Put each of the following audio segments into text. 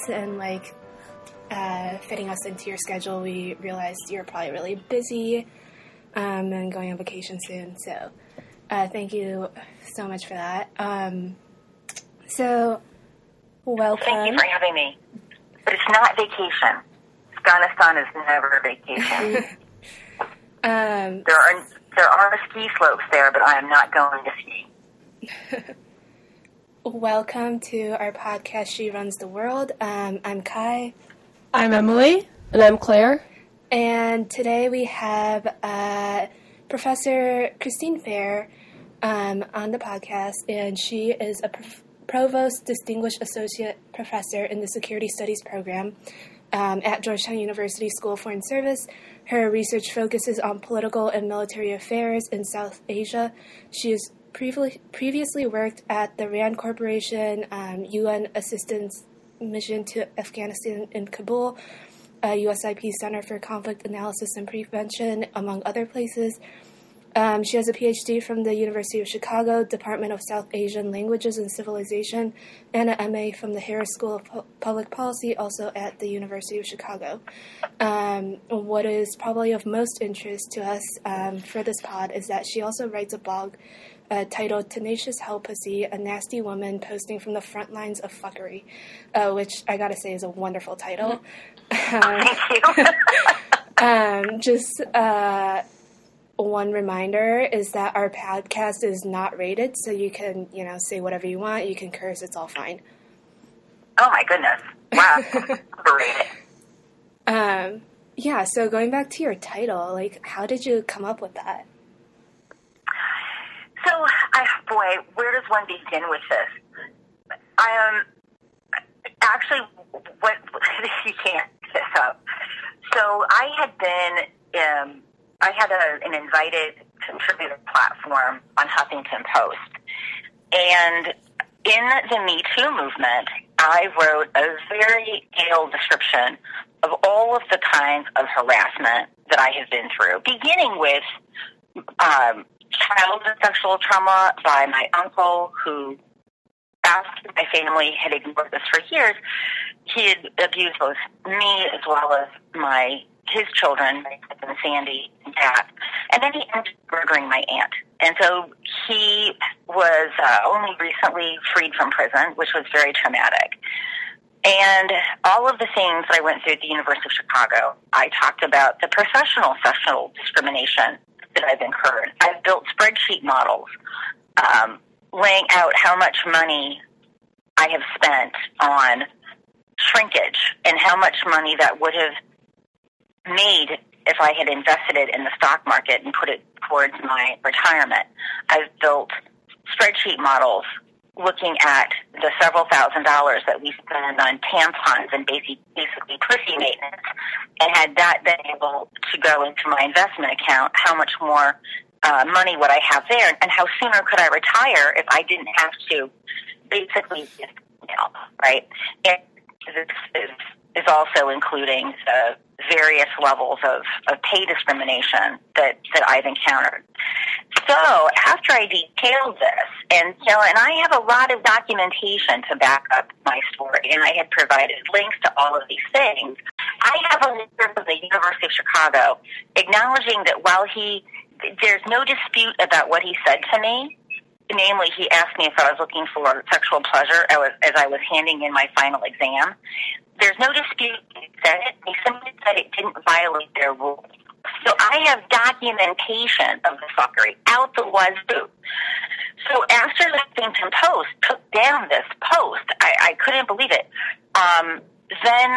and fitting us into your schedule. We realized you're probably really busy and going on vacation soon. So thank you so much for that. So welcome. Thank you for having me. But it's not vacation. Afghanistan is never a vacation. There are ski slopes there, but I am not going to ski. Welcome to our podcast, She Runs the World. I'm Kai. I'm Emily. And I'm Claire. And today we have Professor Christine Fair on the podcast, and she is a Provost Distinguished Associate Professor in the Security Studies program at Georgetown University School of Foreign Service. Her research focuses on political and military affairs in South Asia. She has previously worked at the RAND Corporation, UN Assistance Mission to Afghanistan in Kabul, USIP Center for Conflict Analysis and Prevention, among other places. She has a PhD from the University of Chicago, Department of South Asian Languages and Civilization, and an MA from the Harris School of Public Policy, also at the University of Chicago. What is probably of most interest to us for this pod is that she also writes a blog titled Tenacious Hell Pussy, a Nasty Woman Posting from the Front Lines of Fuckery, which I gotta say is a wonderful title. Thank you. One reminder is that our podcast is not rated, so you can, say whatever you want. You can curse. It's all fine. Oh, my goodness. Wow. Rated. Yeah, so going back to your title, how did you come up with that? So, where does one begin with this? Actually, you can't pick this up. So, I had an invited contributor platform on Huffington Post. And in the Me Too movement, I wrote a very detailed description of all of the kinds of harassment that I have been through, beginning with childhood sexual trauma by my uncle, who, after my family had ignored this for years, he had abused both me as well as his children, my cousin Sandy and Jack, and then he ended up murdering my aunt. And so he was only recently freed from prison, which was very traumatic. And all of the things I went through at the University of Chicago, I talked about the professional sexual discrimination that I've incurred. I've built spreadsheet models laying out how much money I have spent on shrinkage and how much money that would have made if I had invested it in the stock market and put it towards my retirement. I've built spreadsheet models looking at the several $1,000s that we spend on tampons and basically pussy maintenance, and had that been able to go into my investment account, how much more money would I have there, and how sooner could I retire if I didn't have to basically, right? And this is also including the various levels of pay discrimination that I've encountered. So after I detailed this, and I have a lot of documentation to back up my story, and I had provided links to all of these things, I have a letter from the University of Chicago acknowledging that while there's no dispute about what he said to me. Namely, he asked me if I was looking for sexual pleasure as I was handing in my final exam. There's no dispute he said it. He simply said it didn't violate their rules. So I have documentation of the fuckery out the wazoo. So after the Huffington Post took down this post, I couldn't believe it. Then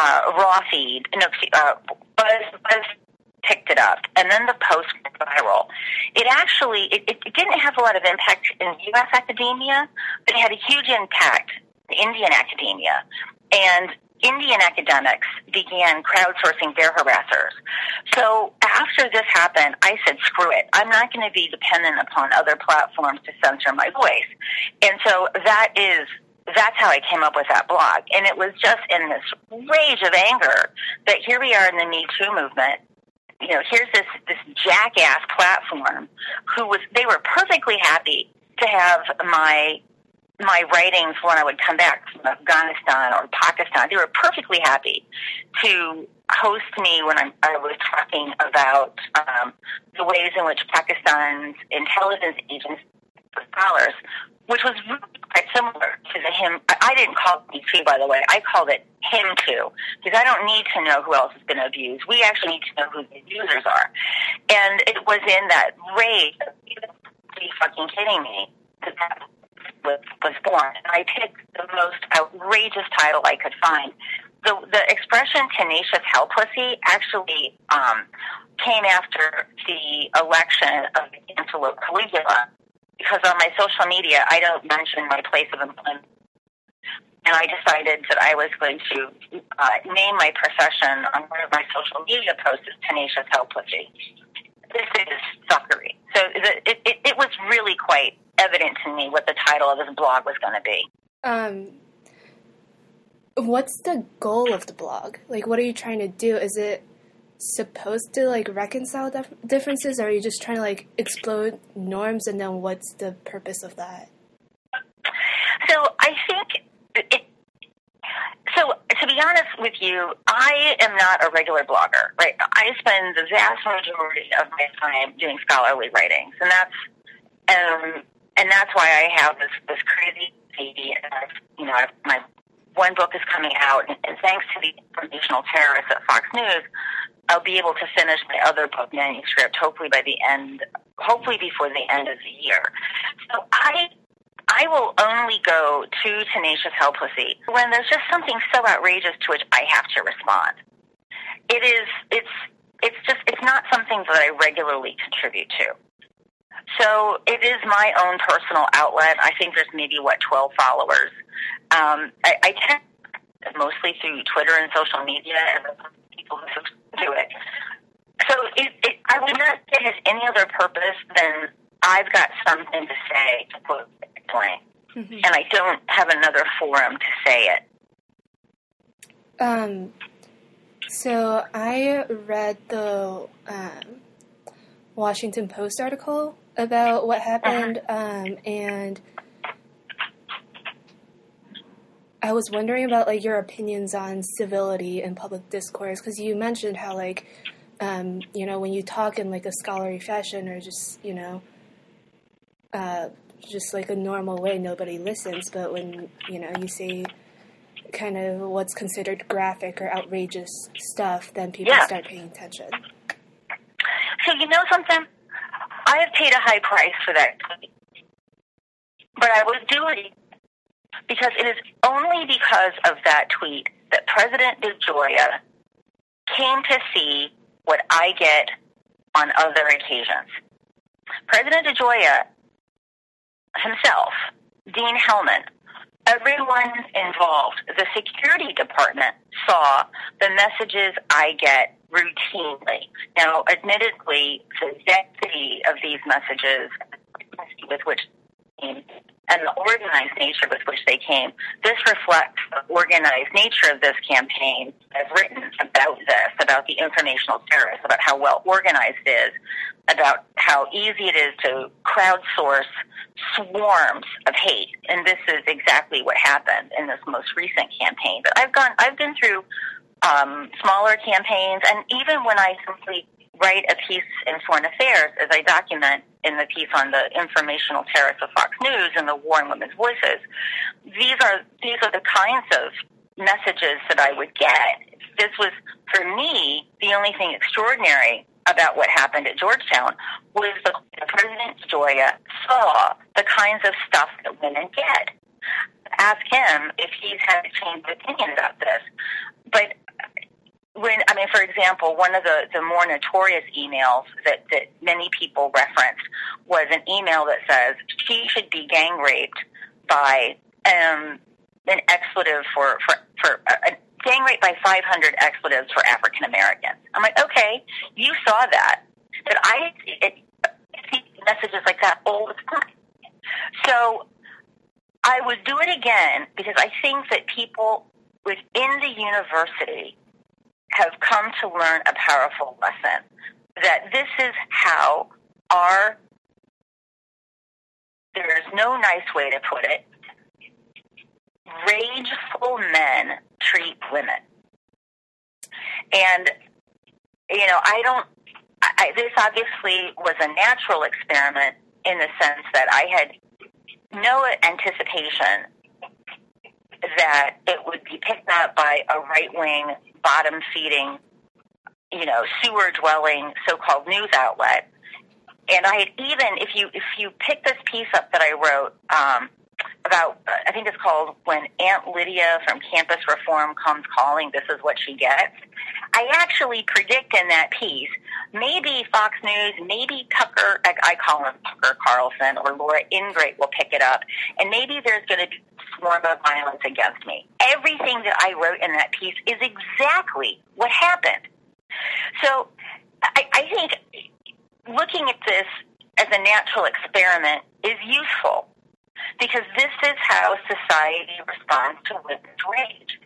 Buzz picked it up, and then the post went viral. It didn't have a lot of impact in U.S. academia, but it had a huge impact in Indian academia. And Indian academics began crowdsourcing their harassers. So after this happened, I said, screw it. I'm not going to be dependent upon other platforms to censor my voice. And so that's how I came up with that blog. And it was just in this rage of anger that here we are in the Me Too movement. Here's this jackass platform they were perfectly happy to have my my writings when I would come back from Afghanistan or Pakistan, they were perfectly happy to host me when I was talking about the ways in which Pakistan's intelligence agents, scholars, which was really quite similar to the him. I didn't call it Me Too, by the way. I called it Him Too, because I don't need to know who else has been abused. We actually need to know who the abusers are. And it was in that rage, are you fucking kidding me, that was born. And I picked the most outrageous title I could find. The expression tenacious hell pussy actually came after the election of the Antelope Caligula, because on my social media, I don't mention my place of employment. And I decided that I was going to name my profession on one of my social media posts as Tenacious Hell Pussy. This is fuckery. So it was really quite evident to me what the title of this blog was going to be. What's the goal of the blog? Like, what are you trying to do? Is it supposed to, like, reconcile differences, or are you just trying to, like, explode norms, and then what's the purpose of that? So I think so to be honest with you, I am not a regular blogger, right? I spend the vast majority of my time doing scholarly writings, and that's why I have this crazy baby, and my one book is coming out, and thanks to the informational terrorists at Fox News, I'll be able to finish my other book manuscript hopefully before the end of the year. So I will only go to Tenacious Hell Pussy when there's just something so outrageous to which I have to respond. It's not something that I regularly contribute to. So it is my own personal outlet. I think there's maybe 12 followers. I tend mostly through Twitter and social media, and people who do it. So I would not say it has any other purpose than I've got something to say, to quote Twain, and I don't have another forum to say it. So I read the Washington Post article about what happened, and I was wondering about, like, your opinions on civility in public discourse, because you mentioned how, like, when you talk in, like, a scholarly fashion, or just, just like a normal way, nobody listens, but when, you say kind of what's considered graphic or outrageous stuff, then people start paying attention. So you know something? I have paid a high price for that tweet, but I was doing it because it is only because of that tweet that President DeGioia came to see what I get on other occasions. President DeGioia himself, Dean Hellman, everyone involved, the security department saw the messages I get routinely. Now, admittedly, the density of these messages with which they came and the organized nature with which they came, this reflects the organized nature of this campaign. I've written about this, about the informational terrorists, about how well organized it is, about how easy it is to crowdsource swarms of hate, and this is exactly what happened in this most recent campaign. But I've been through smaller campaigns, and even when I simply write a piece in Foreign Affairs, as I document in the piece on the informational terrorists of Fox News and the war in women's voices, these are the kinds of messages that I would get. This was, for me, the only thing extraordinary about what happened at Georgetown was the President DeGioia saw the kinds of stuff that women get. Ask him if he's had a change of opinion about this. But for example, one of the more notorious emails that many people referenced was an email that says she should be gang raped by an expletive for gang raped by 500 expletives for African Americans. I'm like, okay, you saw that, but I see messages like that all the time. So I would do it again because I think that people within the university have come to learn a powerful lesson, that this is how there's no nice way to put it, rageful men treat women. And, this obviously was a natural experiment in the sense that I had no anticipation that it would be picked up by a right-wing, bottom-feeding, sewer-dwelling so-called news outlet. And I had even, if you pick this piece up that I wrote about, I think it's called When Aunt Lydia from Campus Reform Comes Calling, This Is What She Gets, I actually predict in that piece, maybe Fox News, maybe Tucker, I call him Tucker Carlson, or Laura Ingrate will pick it up, and maybe there's going to be a swarm of violence against me. Everything that I wrote in that piece is exactly what happened. So I think looking at this as a natural experiment is useful, because this is how society responds to women's rage.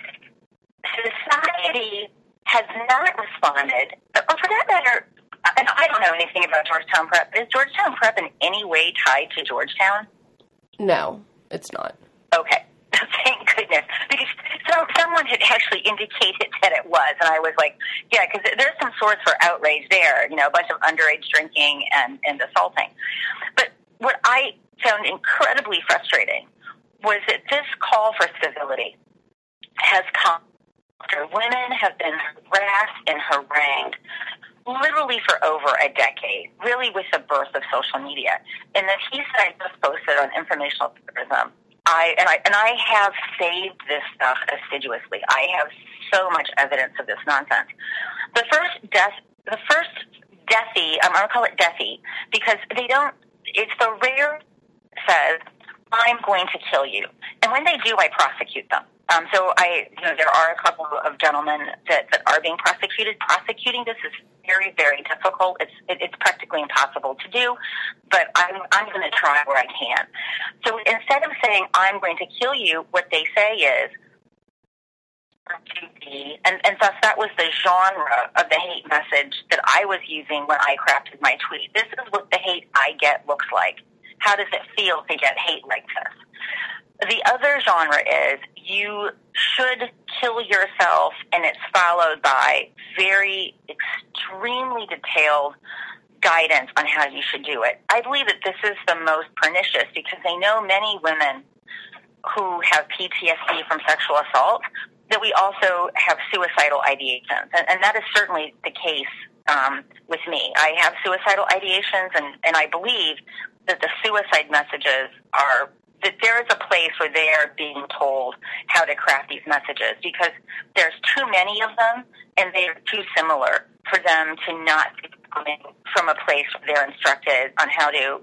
Society has not responded, or for that matter, and I don't know anything about Georgetown Prep. Is Georgetown Prep in any way tied to Georgetown? No, it's not. Okay. Thank goodness. Because someone had actually indicated that it was, and I was like, yeah, because there's some source for outrage there, a bunch of underage drinking and assaulting. But what I found incredibly frustrating was that this call for civility has come after women have been harassed and harangued literally for over a decade, really with the birth of social media. And the piece that I just posted on informational terrorism, I have saved this stuff assiduously. I have so much evidence of this nonsense. The first deathy, I'm going to call it deathy, because it's the rare says, I'm going to kill you. And when they do, I prosecute them. So there are a couple of gentlemen that are being prosecuted. Prosecuting this is very, very difficult. It's practically impossible to do, but I'm going to try where I can. So instead of saying, I'm going to kill you, what they say is, and thus that was the genre of the hate message that I was using when I crafted my tweet. This is what the hate I get looks like. How does it feel to get hate like this? The other genre is you should kill yourself, and it's followed by very extremely detailed guidance on how you should do it. I believe that this is the most pernicious because they know many women who have PTSD from sexual assault, that we also have suicidal ideations. And that is certainly the case with me. I have suicidal ideations, and I believe that the suicide messages are that there is a place where they are being told how to craft these messages, because there's too many of them and they are too similar for them to not be coming from a place where they're instructed on how to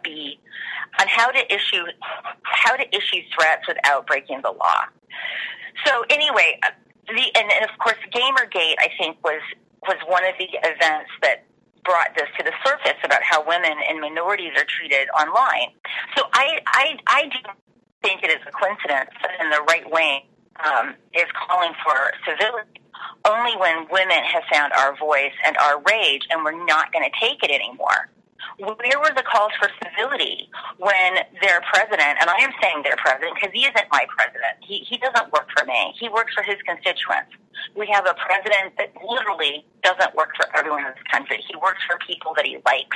issue threats without breaking the law. So anyway, and of course, Gamergate, I think, was one of the events that brought this to the surface about how women and minorities are treated online. So I do think it is a coincidence that in the right wing is calling for civility only when women have found our voice and our rage, and we're not going to take it anymore. Where were the calls for civility when their president, and I am saying their president because he isn't my president. He doesn't work for me. He works for his constituents. We have a president that literally doesn't work for everyone in this country. He works for people that he likes.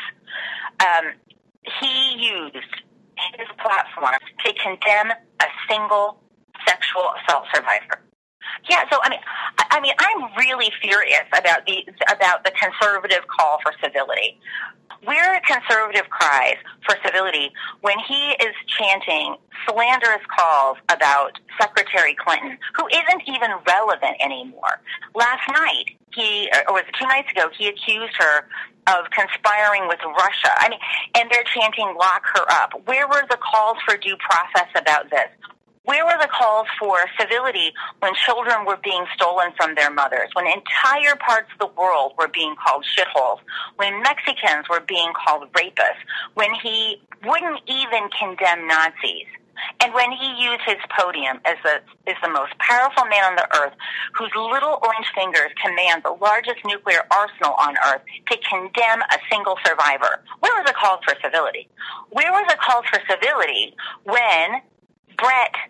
He used his platform to condemn a single sexual assault survivor. Yeah, so I mean, I'm really furious about the conservative call for civility. Where conservative cries for civility when he is chanting slanderous calls about Secretary Clinton, who isn't even relevant anymore. Last night, or was it 2 nights ago, he accused her of conspiring with Russia. I mean, and they're chanting lock her up. Where were the calls for due process about this? Where were the calls for civility when children were being stolen from their mothers, when entire parts of the world were being called shitholes, when Mexicans were being called rapists, when he wouldn't even condemn Nazis, and when he used his podium as the most powerful man on the earth, whose little orange fingers command the largest nuclear arsenal on earth, to condemn a single survivor? Where were the calls for civility? Where were the calls for civility when Brett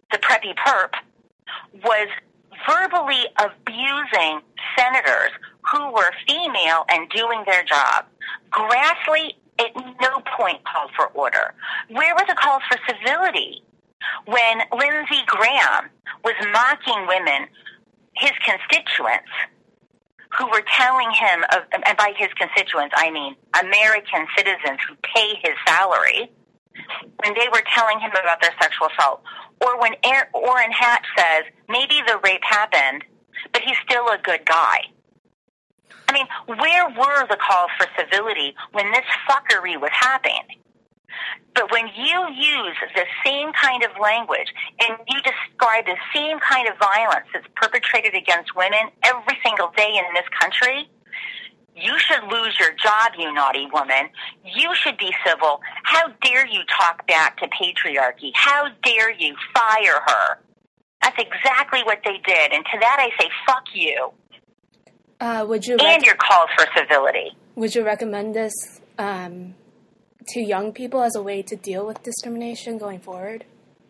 the preppy perp, was verbally abusing senators who were female and doing their job. Grassley at no point called for order. Where were the calls for civility when Lindsey Graham was mocking women, his constituents, who were telling him, and by his constituents I mean American citizens who pay his salary, when they were telling him about their sexual assault? Or when Orrin Hatch says, maybe the rape happened, but he's still a good guy. I mean, where were the calls for civility when this fuckery was happening? But when you use the same kind of language and you describe the same kind of violence that's perpetrated against women every single day in this country, you should lose your job, you naughty woman. You should be civil. How dare you talk back to patriarchy? How dare you fire her? That's exactly what they did. And to that I say, fuck you. And your calls for civility. Would you recommend this to young people as a way to deal with discrimination going forward?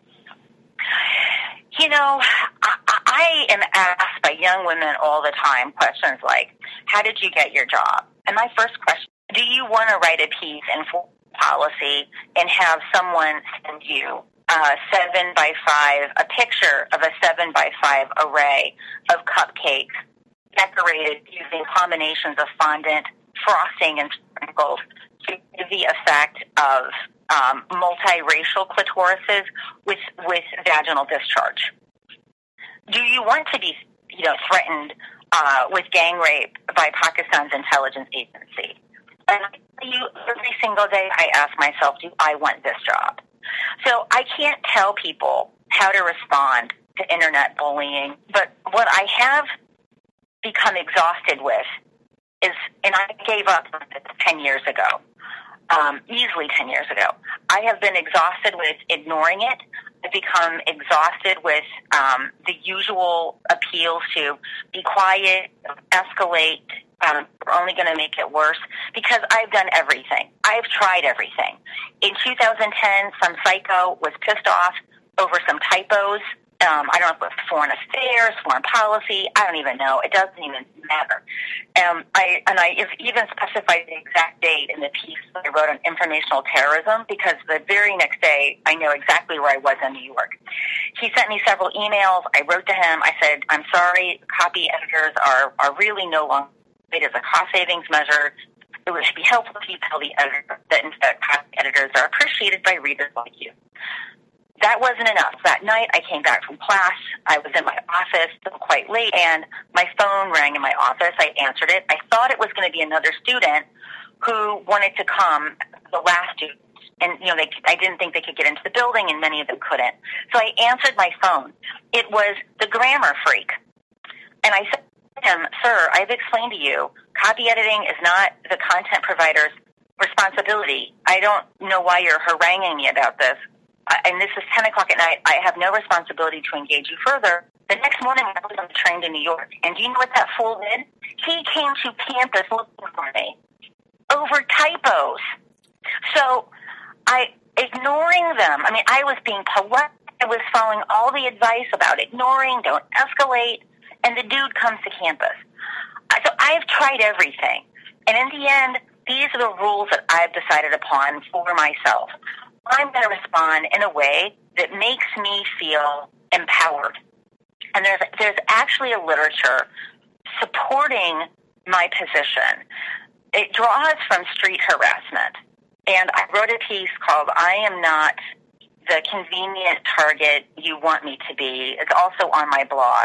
You know, I am asked by young women all the time questions like, how did you get your job? And my first question, do you want to write a piece in policy and have someone send you a picture of a 7x5 array of cupcakes decorated using combinations of fondant, frosting, and sprinkles to give the effect of multiracial clitorises with vaginal discharge? Do you want to be, threatened with gang rape by Pakistan's intelligence agency? And every single day I ask myself, do I want this job? So I can't tell people how to respond to internet bullying, but what I have become exhausted with is, and I gave up 10 years ago, easily 10 years ago. I have been exhausted with ignoring it. I've become exhausted with the usual appeals to be quiet, escalate, we're only going to make it worse, because I've done everything. I've tried everything. In 2010, some psycho was pissed off over some typos. I don't know if it was foreign affairs, foreign policy. I don't even know. It doesn't even matter. I even specified the exact date in the piece that I wrote on informational terrorism, because the very next day I know exactly where I was in New York. He sent me several emails. I wrote to him. I said, I'm sorry, copy editors are really no longer made as a cost savings measure. It would be helpful if you tell the editor that in fact copy editors are appreciated by readers like you. That wasn't enough. That night, I came back from class. I was in my office quite late, and my phone rang in my office. I answered it. I thought it was going to be another student who wanted to come, the last student. And, I didn't think they could get into the building, and many of them couldn't. So I answered my phone. It was the grammar freak. And I said to him, sir, I've explained to you, copy editing is not the content provider's responsibility. I don't know why you're haranguing me about this. And this is 10 o'clock at night. I have no responsibility to engage you further. The next morning, I was on the train to New York. And do you know what that fool did? He came to campus looking for me over typos. So ignoring them, I was being polite. I was following all the advice about ignoring, don't escalate. And the dude comes to campus. So I've tried everything. And in the end, these are the rules that I've decided upon for myself. I'm going to respond in a way that makes me feel empowered. And there's actually a literature supporting my position. It draws from street harassment. And I wrote a piece called I Am Not the Convenient Target You Want Me to Be. It's also on my blog.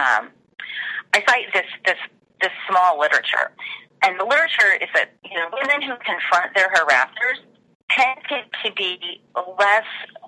I cite this small literature. And the literature is that women who confront their harassers tend to be less,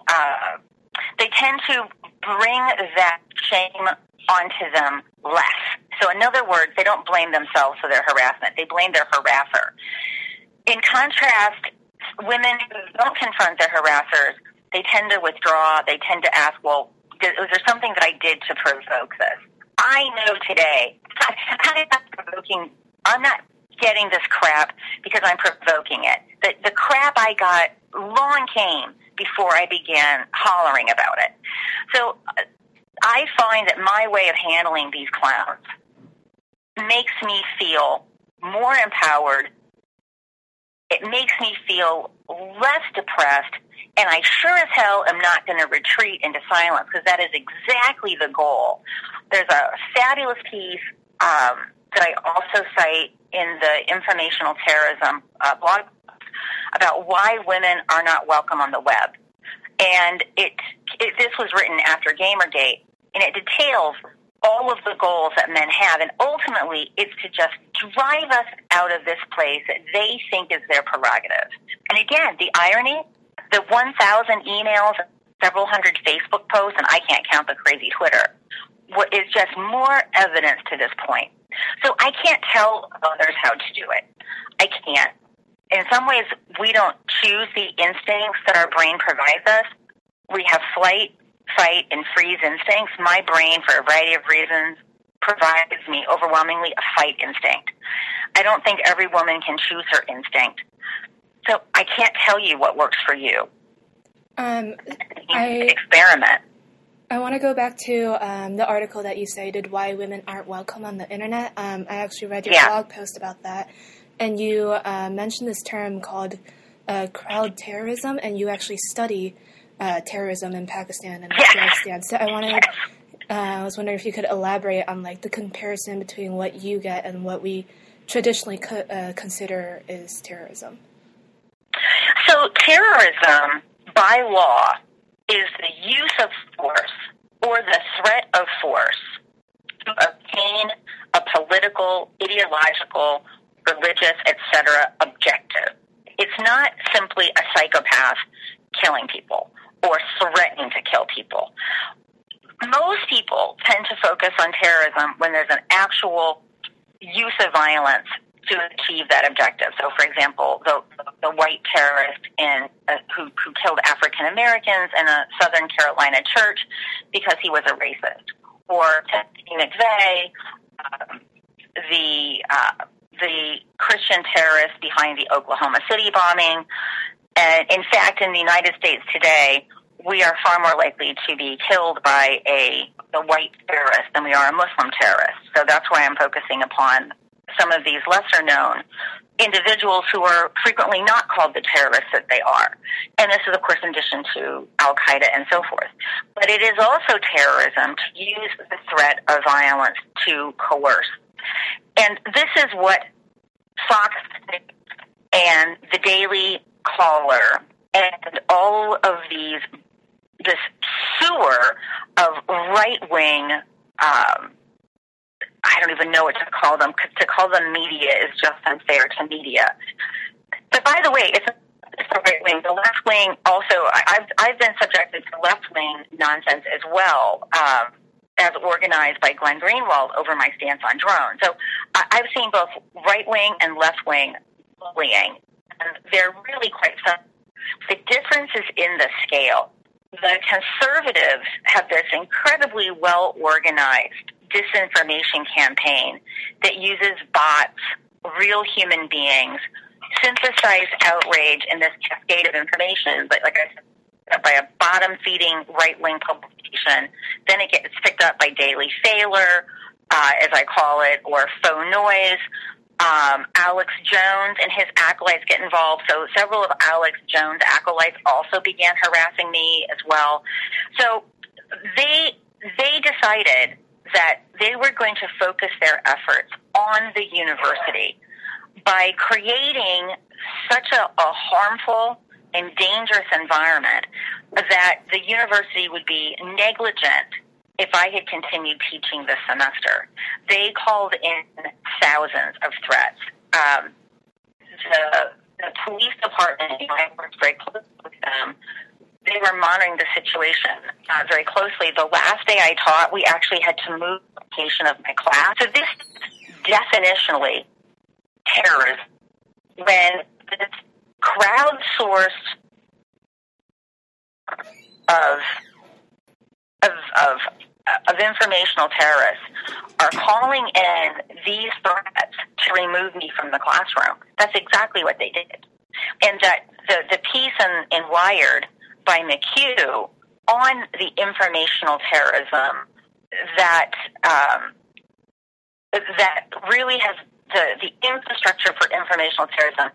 they tend to bring that shame onto them less. So in other words, they don't blame themselves for their harassment. They blame their harasser. In contrast, women who don't confront their harassers, they tend to withdraw. They tend to ask, well, was there something that I did to provoke this? I know today, I'm not provoking, I'm not getting this crap because I'm provoking it. The crap I got long came before I began hollering about it. So I find that my way of handling these clowns makes me feel more empowered. It makes me feel less depressed, and I sure as hell am not going to retreat into silence, because that is exactly the goal. There's a fabulous piece that I also cite in the Informational Terrorism blog about why women are not welcome on the web. And this was written after Gamergate, and it details all of the goals that men have, and ultimately it's to just drive us out of this place that they think is their prerogative. And again, the irony, the 1,000 emails, several hundred Facebook posts, and I can't count the crazy Twitter, is just more evidence to this point. So I can't tell others how to do it. I can't. In some ways, we don't choose the instincts that our brain provides us. We have flight, fight, and freeze instincts. My brain, for a variety of reasons, provides me overwhelmingly a fight instinct. I don't think every woman can choose her instinct. So I can't tell you what works for you. Experiment. I want to go back to the article that you cited, Why Women Aren't Welcome on the Internet. I actually read your blog post about that, and you mentioned this term called crowd terrorism, and you actually study terrorism in Pakistan and Afghanistan. So I was wondering if you could elaborate on like the comparison between what you get and what we traditionally consider is terrorism. So terrorism, by law, is the use of force or the threat of force to obtain a political, ideological, religious, etc. objective. It's not simply a psychopath killing people or threatening to kill people. Most people tend to focus on terrorism when there's an actual use of violence to achieve that objective. So, for example, the white terrorist who killed African Americans in a Southern Carolina church because he was a racist, or Timothy McVeigh, the Christian terrorist behind the Oklahoma City bombing. And in fact, in the United States today, we are far more likely to be killed by a white terrorist than we are a Muslim terrorist. So that's why I'm focusing upon some of these lesser-known individuals who are frequently not called the terrorists that they are. And this is, of course, in addition to Al-Qaeda and so forth. But it is also terrorism to use the threat of violence to coerce. And this is what Fox and the Daily Caller and all of this sewer of right-wing I don't even know what to call them, because to call them media is just unfair to media. But by the way, it's the right wing. The left wing also, I've been subjected to left wing nonsense as well, as organized by Glenn Greenwald over my stance on drones. So I've seen both right wing and left wing bullying, and they're really quite similar. The difference is in the scale. The conservatives have this incredibly well organized disinformation campaign that uses bots, real human beings, synthesized outrage in this cascade of information, but like I said, by a bottom-feeding right-wing publication. Then it gets picked up by Daily Failure, as I call it, or Faux Noise. Alex Jones and his acolytes get involved. So several of Alex Jones' acolytes also began harassing me as well. So they decided that they were going to focus their efforts on the university by creating such a harmful and dangerous environment that the university would be negligent if I had continued teaching this semester. They called in thousands of threats. The police department, I worked very closely with them, they were monitoring the situation very closely. The last day I taught, we actually had to move the location of my class. So this is definitionally terrorism, when this crowdsourced of informational terrorists are calling in these threats to remove me from the classroom. That's exactly what they did. And that the piece in Wired by McHugh on the informational terrorism that that really has the infrastructure for informational terrorism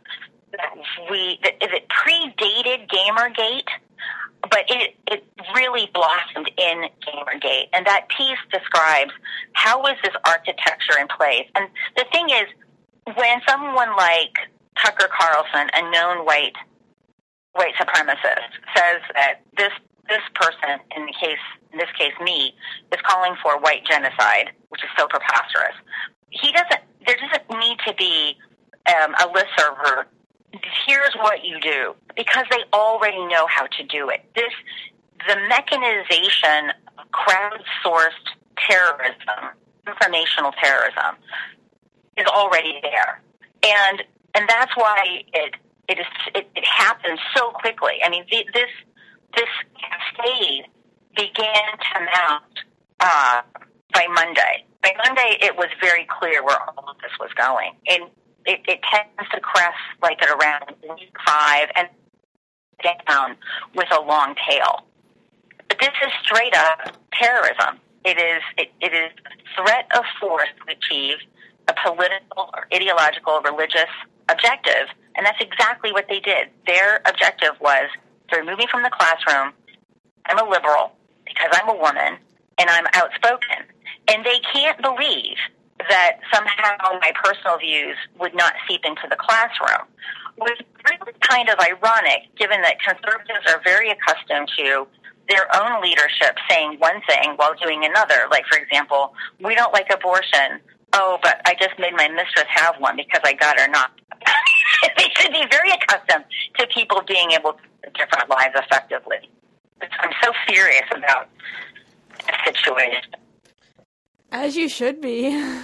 that predated Gamergate, but it really blossomed in Gamergate. And that piece describes how was this architecture in place. And the thing is, when someone like Tucker Carlson, a known white supremacist, says that this person, in this case me, is calling for white genocide, which is so preposterous, there doesn't need to be a listserv. Here's what you do, because they already know how to do it. The mechanization of crowdsourced terrorism, informational terrorism, is already there, and that's why it happens so quickly. I mean, this cascade began to mount by Monday. By Monday, it was very clear where all of this was going, and it tends to crest like at around week 5 and down with a long tail. But this is straight up terrorism. It is threat of force to achieve a political or ideological or religious objective, and that's exactly what they did. Their objective was to remove me from the classroom. I'm a liberal because I'm a woman and I'm outspoken, and they can't believe that somehow my personal views would not seep into the classroom, which is really kind of ironic, given that conservatives are very accustomed to their own leadership saying one thing while doing another. Like, for example, we don't like abortion. Oh, but I just made my mistress have one because I got her not. They should be very accustomed to people being able to live different lives effectively. I'm so furious about the situation. As you should be.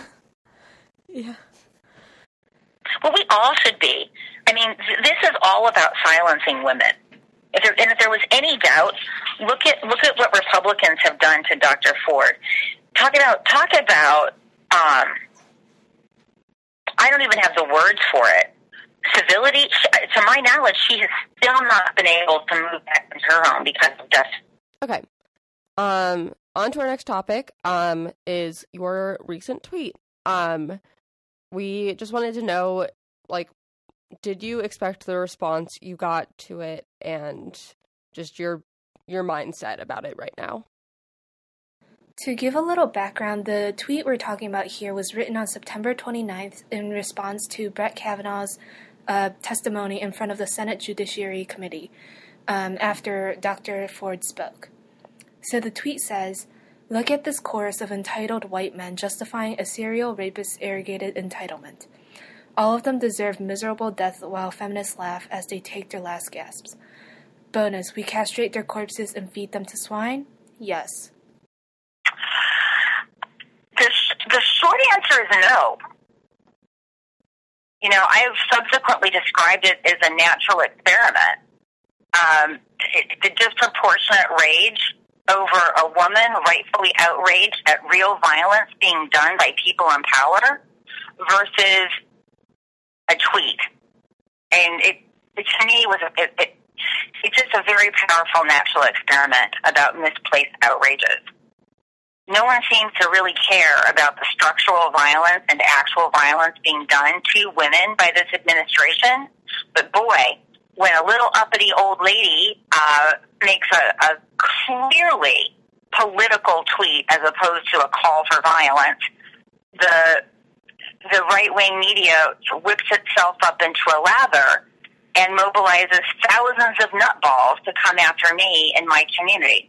Yeah. Well, we all should be. I mean, this is all about silencing women. If there was any doubt, look at what Republicans have done to Dr. Ford. Talk about. I don't even have the words for it. Civility. To my knowledge, she has still not been able to move back into her home because of death. Okay. On to our next topic, is your recent tweet. We just wanted to know, like, did you expect the response you got to it, and just your mindset about it right now? To give a little background, the tweet we're talking about here was written on September 29th in response to Brett Kavanaugh's testimony in front of the Senate Judiciary Committee after Dr. Ford spoke. So the tweet says, "Look at this chorus of entitled white men justifying a serial rapist's arrogated entitlement. All of them deserve miserable death while feminists laugh as they take their last gasps. Bonus, we castrate their corpses and feed them to swine? Yes." The short answer is no. You know, I have subsequently described it as a natural experiment. The disproportionate rage over a woman rightfully outraged at real violence being done by people in power versus a tweet. And it to me was it's just a very powerful natural experiment about misplaced outrages. No one seems to really care about the structural violence and actual violence being done to women by this administration. But boy, when a little uppity old lady makes a clearly political tweet as opposed to a call for violence, the right-wing media whips itself up into a lather and mobilizes thousands of nutballs to come after me and my community.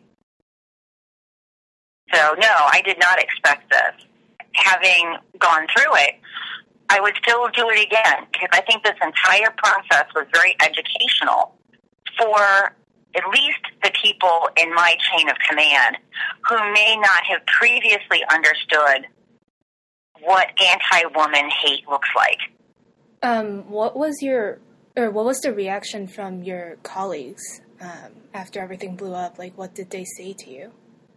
So, no, I did not expect this. Having gone through it, I would still do it again because I think this entire process was very educational for at least the people in my chain of command who may not have previously understood what anti-woman hate looks like. What was the reaction from your colleagues after everything blew up? Like, what did they say to you?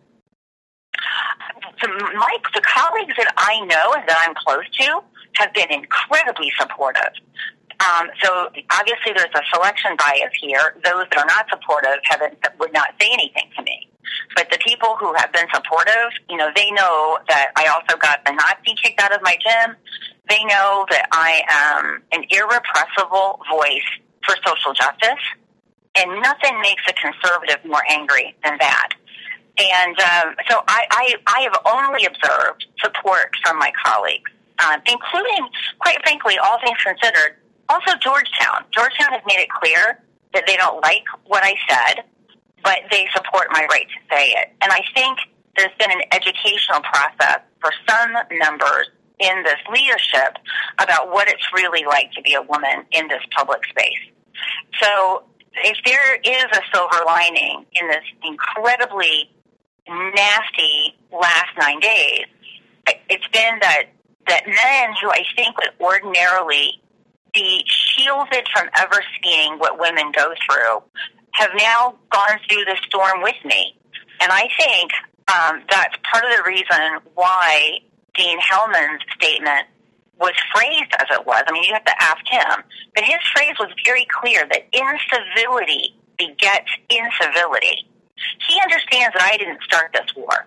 The colleagues that I know and that I'm close to have been incredibly supportive. So obviously there's a selection bias here. Those that are not supportive would not say anything to me. But the people who have been supportive, they know that I also got the Nazi kicked out of my gym. They know that I am an irrepressible voice for social justice, and nothing makes a conservative more angry than that. And so I have only observed support from my colleagues, including, quite frankly, all things considered, also Georgetown. Georgetown has made it clear that they don't like what I said, but they support my right to say it. And I think there's been an educational process for some members in this leadership about what it's really like to be a woman in this public space. So if there is a silver lining in this incredibly nasty last 9 days, it's been that men who I think would ordinarily be shielded from ever seeing what women go through have now gone through the storm with me. And I think that's part of the reason why Dean Hellman's statement was phrased as it was. I mean, you have to ask him. But his phrase was very clear that incivility begets incivility. He understands that I didn't start this war.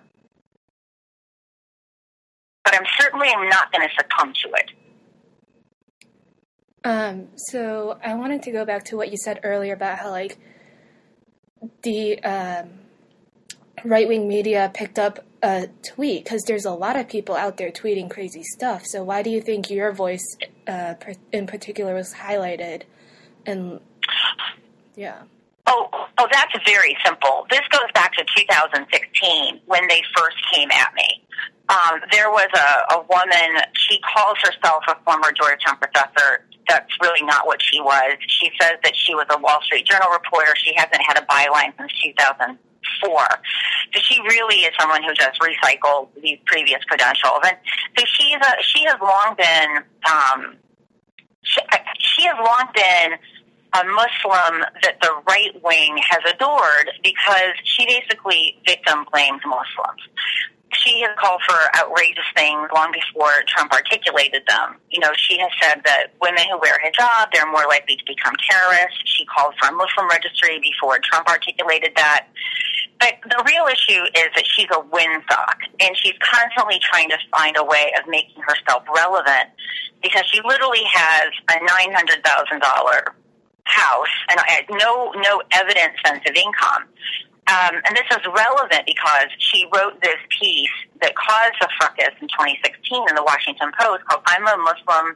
But I'm certainly not going to succumb to it. So I wanted to go back to what you said earlier about how, the right-wing media picked up a tweet, because there's a lot of people out there tweeting crazy stuff. So why do you think your voice in particular was highlighted? And yeah. Oh, that's very simple. This goes back to 2016 when they first came at me. There was a woman, she calls herself a former Georgetown professor. That's really not what she was. She says that she was a Wall Street Journal reporter. She hasn't had a byline since 2004. So she really is someone who just recycled these previous credentials. And so she has long been a Muslim that the right wing has adored because she basically victim blames Muslims. She has called for outrageous things long before Trump articulated them. She has said that women who wear hijab, they're more likely to become terrorists. She called for a Muslim registry before Trump articulated that. But the real issue is that she's a windsock, and she's constantly trying to find a way of making herself relevant because she literally has a $900,000 house and no evidence-sensitive income. And this is relevant because she wrote this piece that caused a fracas in 2016 in the Washington Post called "I'm a Muslim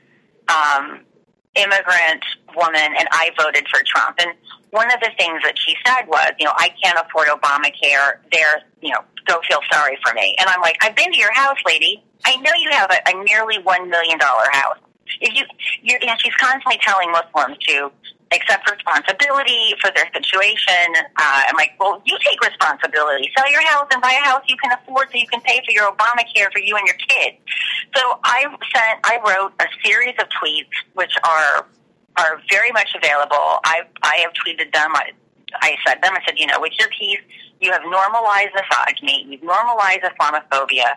Immigrant Woman and I Voted for Trump." And one of the things that she said was, I can't afford Obamacare. Go feel sorry for me. And I'm like, I've been to your house, lady. I know you have a nearly $1 million house. She's constantly telling Muslims to accept responsibility for their situation. I'm like, well, you take responsibility. Sell your house and buy a house you can afford so you can pay for your Obamacare for you and your kids. So I wrote a series of tweets which are very much available. I have tweeted them. I said them. I said, with your piece, you have normalized misogyny. You've normalized Islamophobia.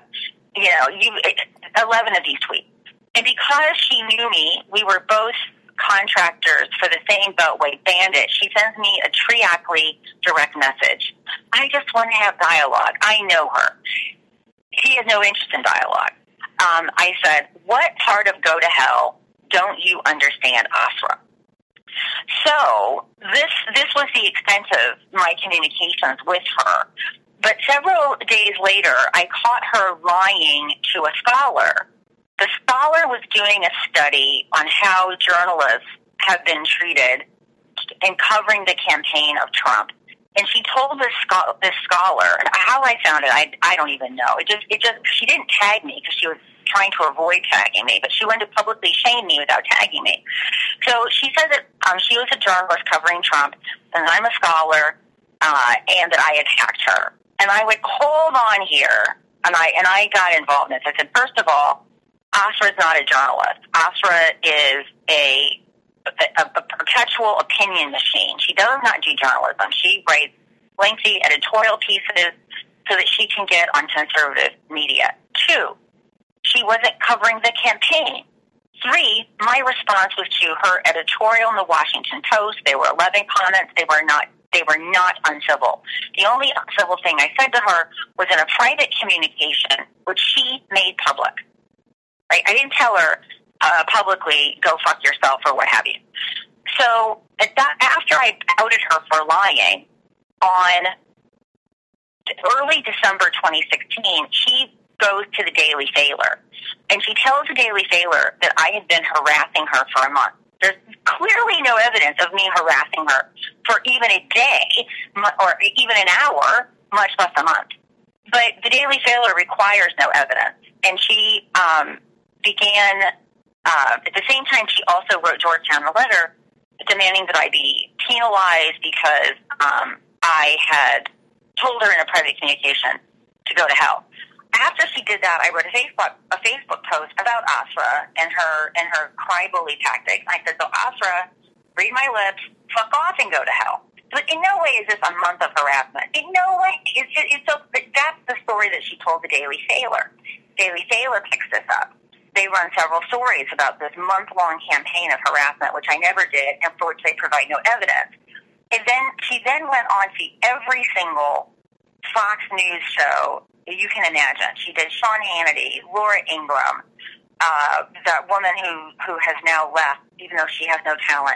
11 of these tweets. And because she knew me, we were both contractors for the same Beltway bandit, she sends me a triacly direct message. I just want to have dialogue. I know her. She has no interest in dialogue. I said, what part of Go to Hell don't you understand, Asra? So this was the extent of my communications with her. But several days later, I caught her lying to a scholar. The scholar was doing a study on how journalists have been treated in covering the campaign of Trump. And she told this scholar, how I found it, I don't even know. She didn't tag me because she was trying to avoid tagging me, but she wanted to publicly shame me without tagging me. So she said that she was a journalist covering Trump, and I'm a scholar, and that I attacked her. And I went, hold on here, and I got involved in this. I said, first of all, Asra is not a journalist. Asra is a perpetual opinion machine. She does not do journalism. She writes lengthy editorial pieces so that she can get on conservative media. 2, she wasn't covering the campaign. 3, my response was to her editorial in the Washington Post. There were 11 comments. They were not uncivil. The only uncivil thing I said to her was in a private communication, which she made public. Right? I didn't tell her publicly, go fuck yourself or what have you. So after I outed her for lying on early December 2016, she goes to the Daily Failure, and she tells the Daily Failure that I had been harassing her for a month. There's clearly no evidence of me harassing her for even a day or even an hour, much less a month. But the Daily Failure requires no evidence, and she began, at the same time, she also wrote Georgetown a letter demanding that I be penalized because I had told her in a private communication to go to hell. After she did that, I wrote a Facebook post about Asra and her cry bully tactics. I said, so Asra, read my lips, fuck off and go to hell. But in no way is this a month of harassment. In no way. That's the story that she told the Daily Failure. Daily Failure picks this up. They run several stories about this month-long campaign of harassment, which I never did, and for which they provide no evidence. And then she went on to every single Fox News show you can imagine. She did Sean Hannity, Laura Ingraham, that woman who has now left, even though she has no talent.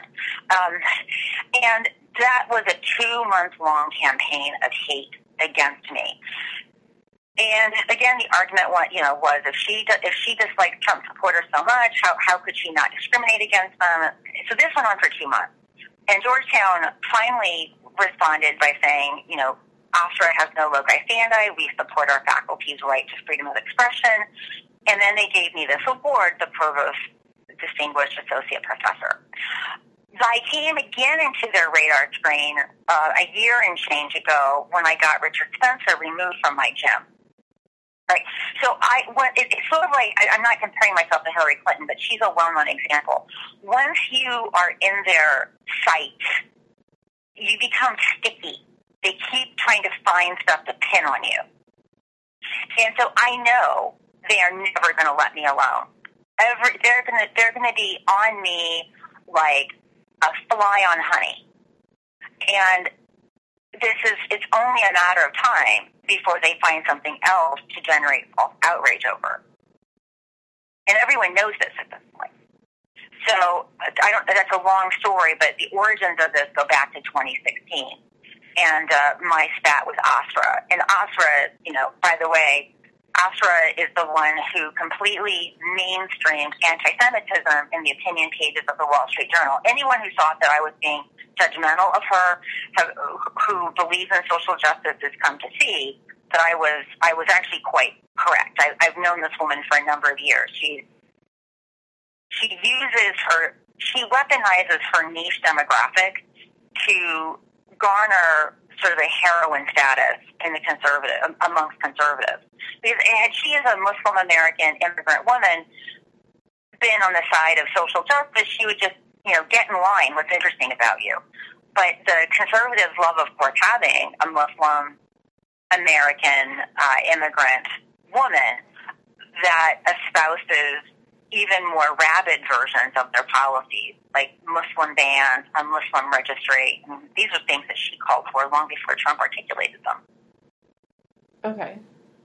And that was a 2-month-long campaign of hate against me. And again, the argument was if she disliked Trump supporters so much, how could she not discriminate against them? So this went on for 2 months. And Georgetown finally responded by saying, Asra has no loci standi. We support our faculty's right to freedom of expression. And then they gave me this award, the Provost Distinguished Associate Professor. I came again into their radar screen a year and change ago when I got Richard Spencer removed from my gym. Right. So it's sort of like, I'm not comparing myself to Hillary Clinton, but she's a well-known example. Once you are in their sight, you become sticky. They keep trying to find stuff to pin on you. And so I know they are never going to let me alone. They're going to be on me like a fly on honey. And it's only a matter of time before they find something else to generate false outrage over. And everyone knows this at this point. So that's a long story, but the origins of this go back to 2016. And my spat was Asra. And Asra, by the way, Asra is the one who completely mainstreamed anti-Semitism in the opinion pages of the Wall Street Journal. Anyone who thought that I was being judgmental of her, who believes in social justice, has come to see that I was actually quite correct. I've known this woman for a number of years. She weaponizes her niche demographic to garner sort of a heroine status in amongst conservatives. Because had she, as a Muslim American immigrant woman, been on the side of social justice, she would just, get in line. What's interesting about you? But the conservatives love, of course, having a Muslim American immigrant woman that espouses even more rabid versions of their policies, like Muslim bans, a Muslim registry. And these are things that she called for long before Trump articulated them. Okay.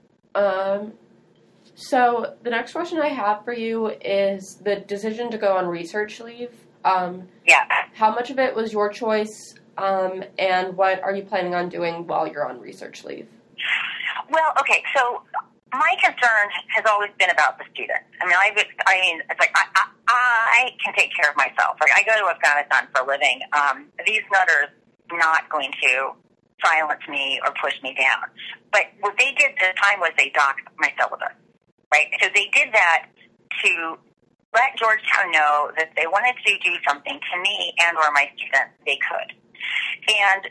So the next question I have for you is the decision to go on research leave. Yeah. How much of it was your choice, and what are you planning on doing while you're on research leave? Well, okay, so my concern has always been about the students. It's like I can take care of myself. Like, I go to Afghanistan for a living. These nutters are not going to silence me or push me down. But what they did this time was they docked my syllabus, right? So they did that to let Georgetown know that they wanted to do something to me and or my students, they could. And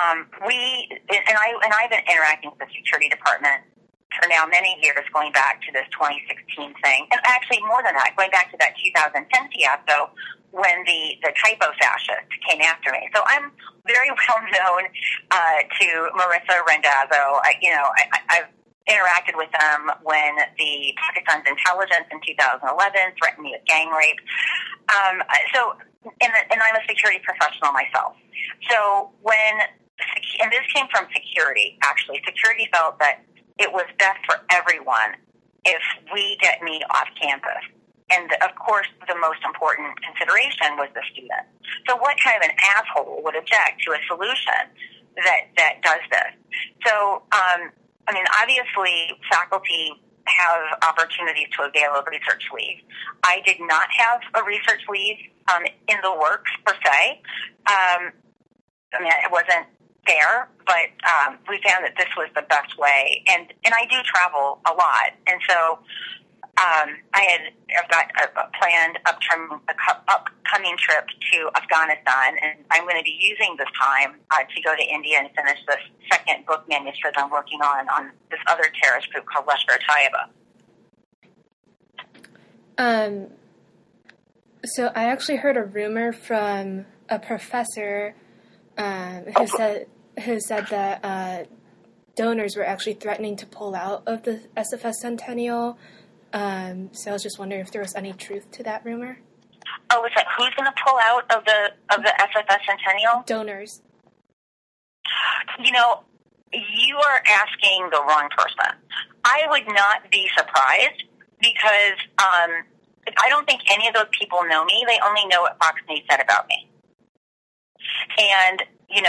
I've been interacting with the security department for now many years, going back to this 2016 thing, and actually more than that, going back to that 2010 fiasco when the typo fascist came after me. So I'm very well known to Marissa Randazzo. interacted with them when the Pakistan's intelligence in 2011 threatened me with gang rape. And I'm a security professional myself. So and this came from security, actually. Security felt that it was best for everyone if we get me off campus. And, of course, the most important consideration was the student. So what kind of an asshole would object to a solution that does this? So, obviously, faculty have opportunities to avail of research leave. I did not have a research leave in the works, per se. It wasn't there, but we found that this was the best way. And I do travel a lot, and so I've got a planned upcoming trip to Afghanistan, and I'm going to be using this time to go to India and finish this second book manuscript I'm working on this other terrorist group called Lashkar-e-Taiba. So I actually heard a rumor from a professor who said that donors were actually threatening to pull out of the SFS Centennial. So I was just wondering if there was any truth to that rumor. Oh, is that who's going to pull out of the SFS Centennial? Donors. You are asking the wrong person. I would not be surprised because I don't think any of those people know me. They only know what Fox News said about me. And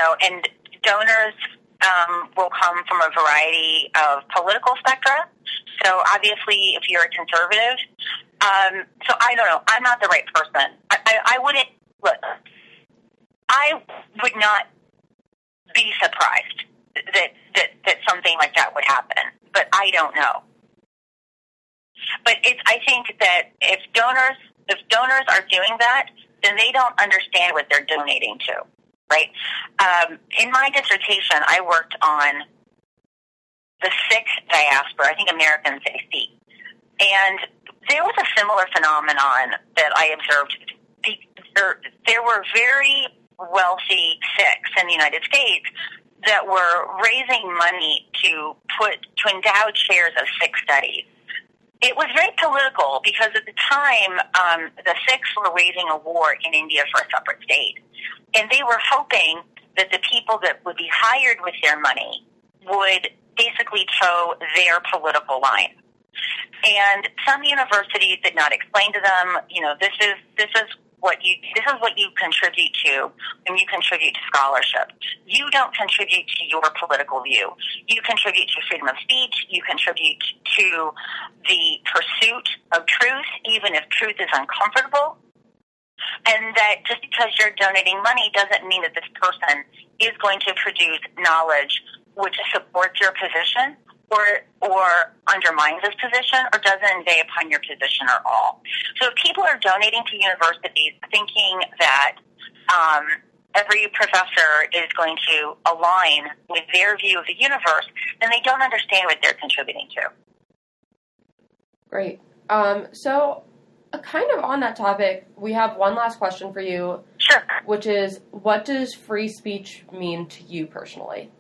donors will come from a variety of political spectra. So obviously, if you're a conservative, so I don't know. I'm not the right person. I wouldn't look. I would not be surprised that something like that would happen, but I don't know. But I think that if donors are doing that, then they don't understand what they're donating to, right? In my dissertation, I worked on the Sikh diaspora. I think Americans say Sikh. And there was a similar phenomenon that I observed. There were very wealthy Sikhs in the United States that were raising money to endow chairs of Sikh studies. It was very political because at the time, the Sikhs were waging a war in India for a separate state. And they were hoping that the people that would be hired with their money would basically toe their political line. And some universities did not explain to them, this is what you contribute to when you contribute to scholarship. You don't contribute to your political view. You contribute to freedom of speech. You contribute to the pursuit of truth, even if truth is uncomfortable. And that just because you're donating money doesn't mean that this person is going to produce knowledge which supports your position or undermines this position or doesn't invade upon your position at all. So if people are donating to universities thinking that every professor is going to align with their view of the universe, then they don't understand what they're contributing to. Great. So kind of on that topic, we have one last question for you. Sure. Which is, what does free speech mean to you personally?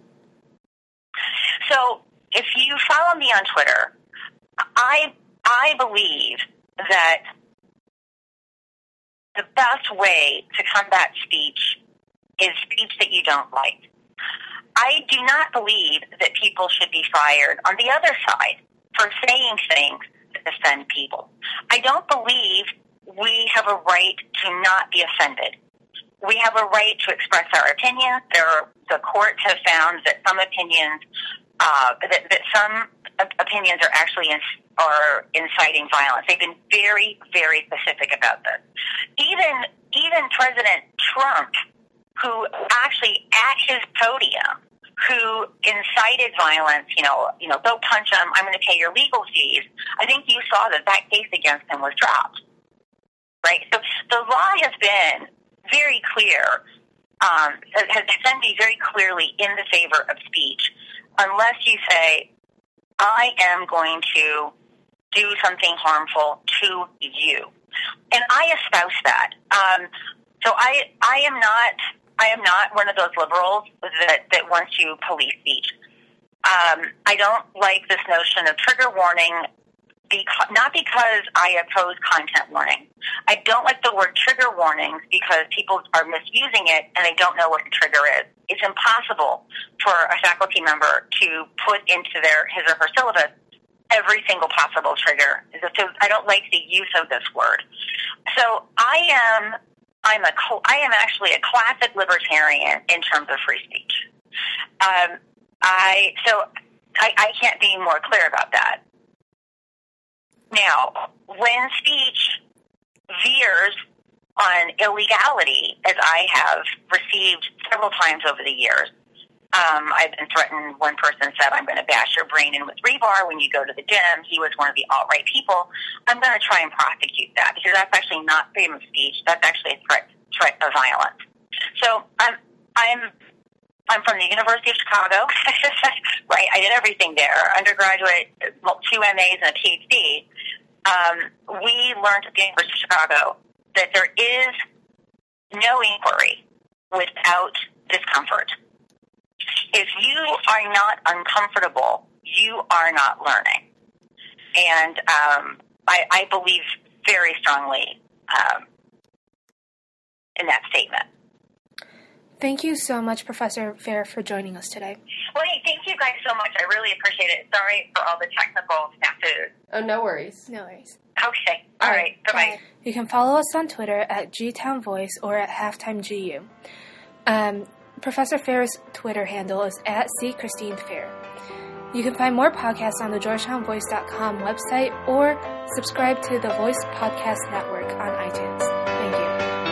So if you follow me on Twitter, I believe that the best way to combat speech is speech that you don't like. I do not believe that people should be fired on the other side for saying things that offend people. I don't believe we have a right to not be offended. We have a right to express our opinions. The courts have found that some opinions that some opinions are actually inciting violence. They've been very, very specific about this. Even President Trump, who actually at his podium, who incited violence, go punch him, I'm going to pay your legal fees. I think you saw that case against him was dropped, right? So the law has been very clear, has been very clearly in the favor of speech, unless you say, I am going to do something harmful to you. And I espouse that. So I am not one of those liberals that wants to police speech. I don't like this notion of trigger warning, not because I oppose content warning. I don't like the word trigger warnings because people are misusing it and they don't know what a trigger is. It's impossible for a faculty member to put into his or her syllabus every single possible trigger. So I don't like the use of this word. So I am actually a classic libertarian in terms of free speech. I can't be more clear about that. Now, when speech veers on illegality, as I have received several times over the years, I've been threatened. One person said, "I'm going to bash your brain in with rebar when you go to the gym." He was one of the alt-right people. I'm going to try and prosecute that because that's actually not freedom of speech. That's actually a threat of violence. So I'm from the University of Chicago, right? I did everything there, undergraduate, 2 MAs and a PhD. We learned at the University of Chicago that there is no inquiry without discomfort. If you are not uncomfortable, you are not learning. And I believe very strongly in that statement. Thank you so much, Professor Fair, for joining us today. Well, hey, thank you guys so much. I really appreciate it. Sorry for all the technical snafus. Oh, no worries. No worries. Okay. All right. Bye-bye. You can follow us on Twitter at GTownVoice or at HalftimeGU. Professor Fair's Twitter handle is at @CChristineFair. You can find more podcasts on the GeorgetownVoice.com website or subscribe to the Voice Podcast Network on iTunes. Thank you.